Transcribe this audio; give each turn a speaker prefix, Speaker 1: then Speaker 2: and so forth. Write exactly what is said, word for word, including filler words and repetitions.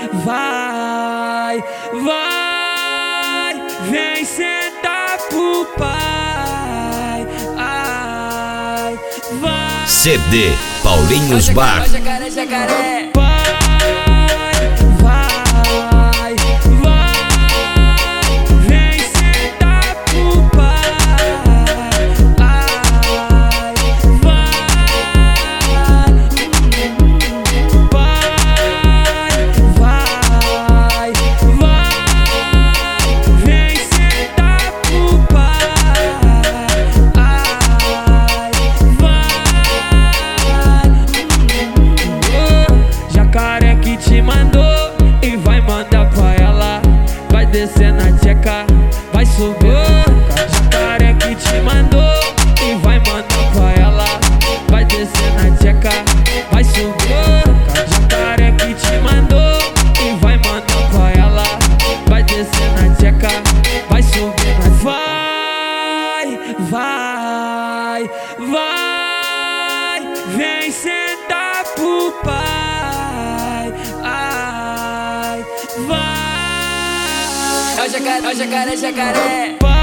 Speaker 1: vai, vai, vem sentar pro pai. Ai, vai.
Speaker 2: C D Paulinhos Bar.
Speaker 1: Jacaré, jacaré. Vai, vai, vai, vem sentar pro pai. Ai, vai, vai, vai, vem sentar pro pai. Ai, vai, jacaré que te mandou e vai mandar pra ela. Vai descer na tcheca, vai subir. Jacaré que te mandou e vai mandar pra ela. Vai descer na tcheca, vai subir. Jacaré que te mandou e vai mandar pra ela. Vai descer na tcheca, vai subir. Vai, vai, vai, vem sentar pro pai. Ai, vai. É o jacaré, é o jacaré, jacaré.